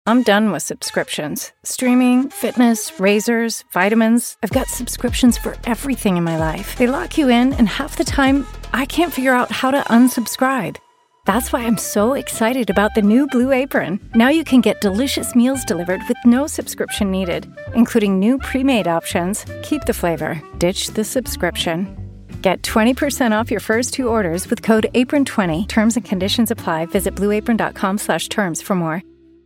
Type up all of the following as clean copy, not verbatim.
I'm done with subscriptions. Streaming, fitness, razors, vitamins. I've got subscriptions for everything in my life. They lock you in, and half the time, I can't figure out how to unsubscribe. That's why I'm so excited about the new Blue Apron. Now you can get delicious meals delivered with no subscription needed, including new pre-made options. Keep the flavor. Ditch the subscription. Get 20% off your first 2 orders with code APRON20. Terms and conditions apply. Visit blueapron.com/terms for more.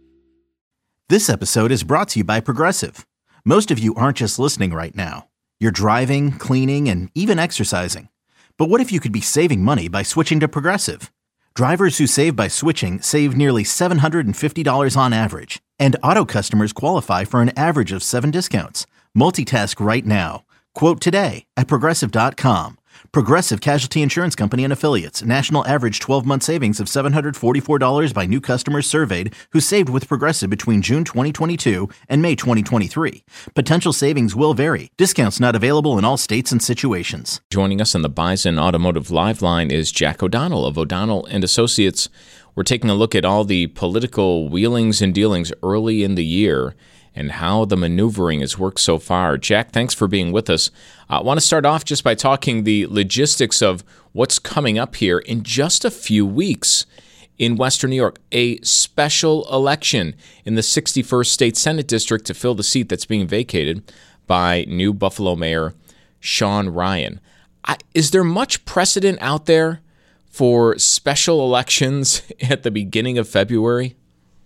This episode is brought to you by Progressive. Most of you aren't just listening right now. You're driving, cleaning, and even exercising. But what if you could be saving money by switching to Progressive? Drivers who save by switching save nearly $750 on average. And auto customers qualify for an average of 7 discounts. Multitask right now. Quote today at Progressive.com. Progressive Casualty Insurance Company and Affiliates. National average 12-month savings of $744 by new customers surveyed who saved with Progressive between June 2022 and May 2023. Potential savings will vary. Discounts not available in all states and situations. Joining us on the Bison Automotive Live line is Jack O'Donnell of O'Donnell & Associates. We're taking a look at all the political wheelings and dealings early in the year and how the maneuvering has worked so far. Jack, thanks for being with us. I want to start off just by talking the logistics of what's coming up here in just a few weeks in Western New York, a special election in the 61st State Senate District to fill the seat that's being vacated by new Buffalo Mayor Sean Ryan. Is there much precedent out there for special elections at the beginning of February?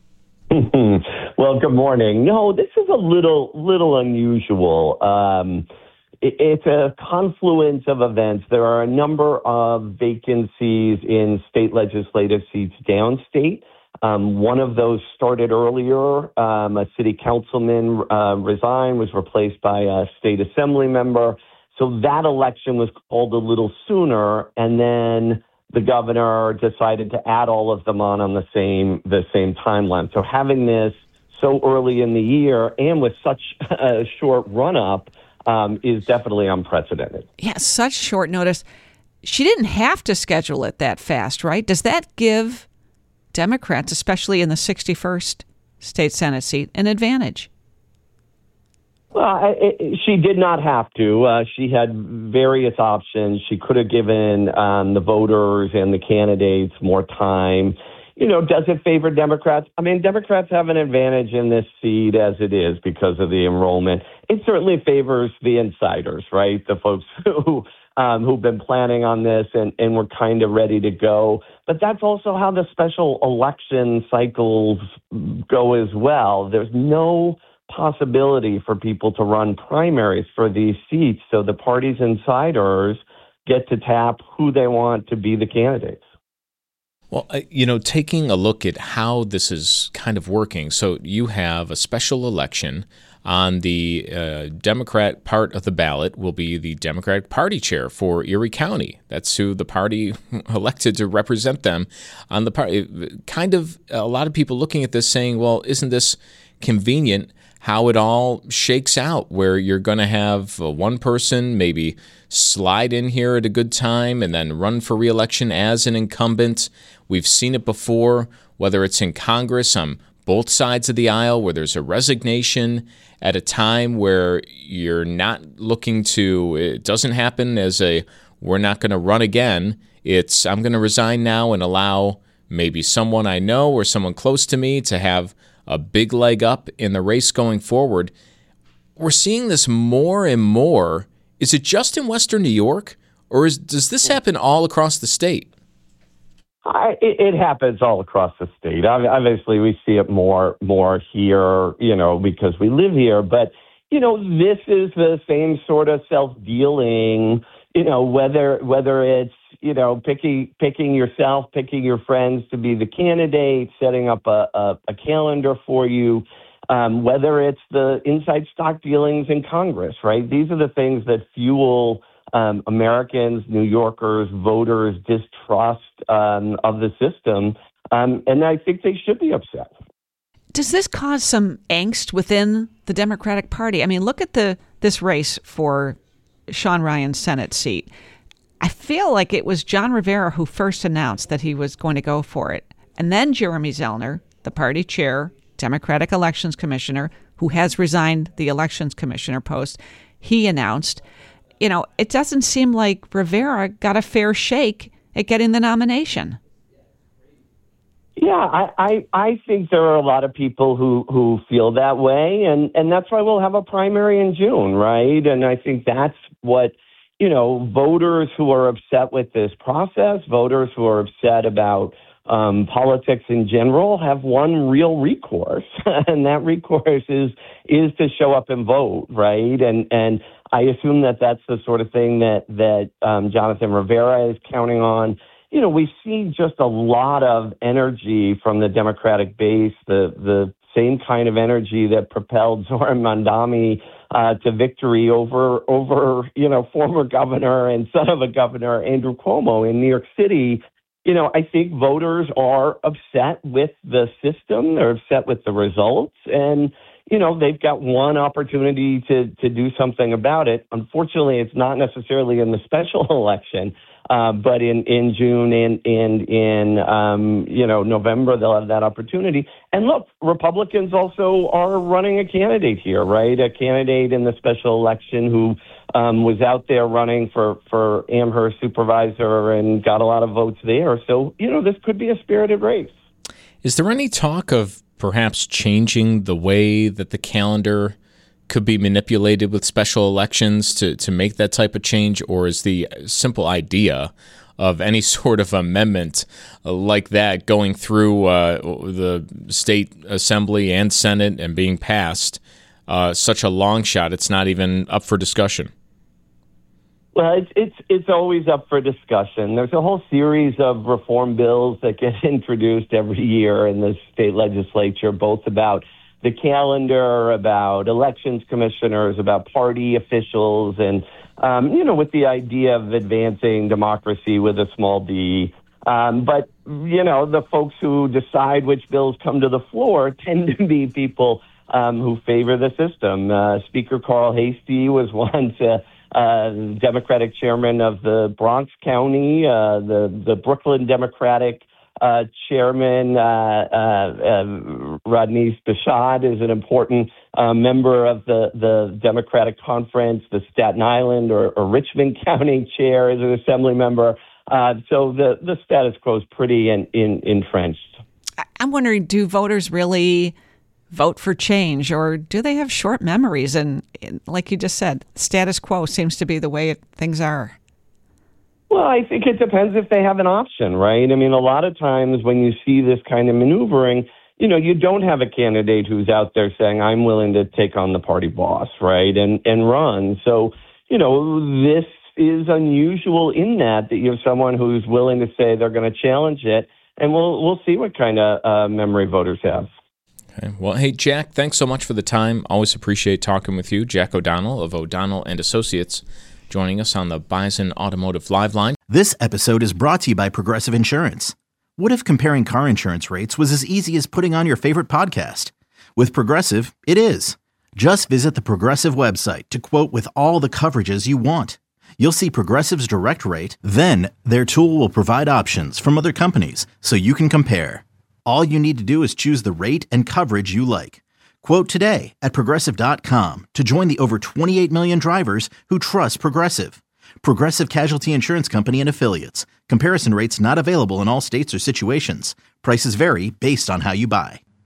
Well, good morning. No, this is a little unusual. It's a confluence of events. There are a number of vacancies in state legislative seats downstate. One of those started earlier. A city councilman resigned, was replaced by a state assembly member. So that election was called a little sooner, and then the governor decided to add all of them on the same timeline. So having this so early in the year and with such a short run-up is definitely unprecedented. Yeah, such short notice. She didn't have to schedule it that fast, right? Does that give Democrats, especially in the 61st state Senate seat, an advantage? Well, she did not have to. She had various options. She could have given the voters and the candidates more time. You know, does it favor Democrats? I mean, Democrats have an advantage in this seat as it is because of the enrollment. It certainly favors the insiders, right? The folks who've been planning on this and were kind of ready to go. But that's also how the special election cycles go as well. There's no possibility for people to run primaries for these seats, so the party's insiders get to tap who they want to be the candidates. Well, taking a look at how this is kind of working, so you have a special election. On the Democrat part of the ballot will be the Democratic Party chair for Erie County. That's who the party elected to represent them on the party. Kind of a lot of people looking at this saying, well, isn't this convenient how it all shakes out, where you're going to have one person maybe slide in here at a good time and then run for re-election as an incumbent. We've seen it before, whether it's in Congress on both sides of the aisle, where there's a resignation at a time where you're not looking to, it doesn't happen as a, we're not going to run again. It's, I'm going to resign now and allow maybe someone I know or someone close to me to have a big leg up in the race going forward. We're seeing this more and more. Is it just in Western New York, or does this happen all across the state? It happens all across the state. Obviously, we see it more here, because we live here. But, this is the same sort of self-dealing, whether it's, picking yourself, picking your friends to be the candidate, setting up a calendar for you, whether it's the inside stock dealings in Congress, right? These are the things that fuel Americans, New Yorkers, voters' distrust of the system. And I think they should be upset. Does this cause some angst within the Democratic Party? I mean, look at this race for Sean Ryan's Senate seat. I feel like it was John Rivera who first announced that he was going to go for it. And then Jeremy Zellner, the party chair, Democratic elections commissioner, who has resigned the elections commissioner post, he announced, it doesn't seem like Rivera got a fair shake at getting the nomination. Yeah, I think there are a lot of people who feel that way, and that's why we'll have a primary in June, right? And I think that's what, voters who are upset with this process, voters who are upset about politics in general, have one real recourse, and that recourse is to show up and vote, right? And I assume that's the sort of thing that Jonathan Rivera is counting on. We see just a lot of energy from the Democratic base, the same kind of energy that propelled Zoran Mandami to victory over former governor and son of a governor Andrew Cuomo in New York City. I think voters are upset with the system. They're upset with the results, and they've got one opportunity to do something about it. Unfortunately, it's not necessarily in the special election. But in June and in November, they'll have that opportunity. And look, Republicans also are running a candidate here, right? A candidate in the special election who was out there running for Amherst supervisor and got a lot of votes there. So, this could be a spirited race. Is there any talk of perhaps changing the way that the calendar could be manipulated with special elections to make that type of change, or is the simple idea of any sort of amendment like that going through the state assembly and Senate and being passed such a long shot it's not even up for discussion? Well, it's always up for discussion. There's a whole series of reform bills that get introduced every year in the state legislature, both about the calendar, about elections commissioners, about party officials, and, with the idea of advancing democracy with a small d. But the folks who decide which bills come to the floor tend to be people who favor the system. Speaker Carl Heastie was once Democratic chairman of the Bronx County, the Brooklyn Democratic Chairman Rodney Bashad is an important member of the Democratic Conference. The Staten Island or Richmond County chair is an assembly member. So the status quo is pretty entrenched. I'm wondering, do voters really vote for change, or do they have short memories? And like you just said, status quo seems to be the way things are. Well, I think it depends if they have an option, right? I mean, a lot of times when you see this kind of maneuvering, you don't have a candidate who's out there saying, I'm willing to take on the party boss, right, and run. So, this is unusual in that you have someone who's willing to say they're going to challenge it, and we'll see what kind of memory voters have. Okay. Well, hey, Jack, thanks so much for the time. Always appreciate talking with you. Jack O'Donnell of O'Donnell & Associates, joining us on the Bison Automotive Live Line. This episode is brought to you by Progressive Insurance. What if comparing car insurance rates was as easy as putting on your favorite podcast? With Progressive, it is. Just visit the Progressive website to quote with all the coverages you want. You'll see Progressive's direct rate, then their tool will provide options from other companies so you can compare. All you need to do is choose the rate and coverage you like. Quote today at Progressive.com to join the over 28 million drivers who trust Progressive. Progressive Casualty Insurance Company and Affiliates. Comparison rates not available in all states or situations. Prices vary based on how you buy.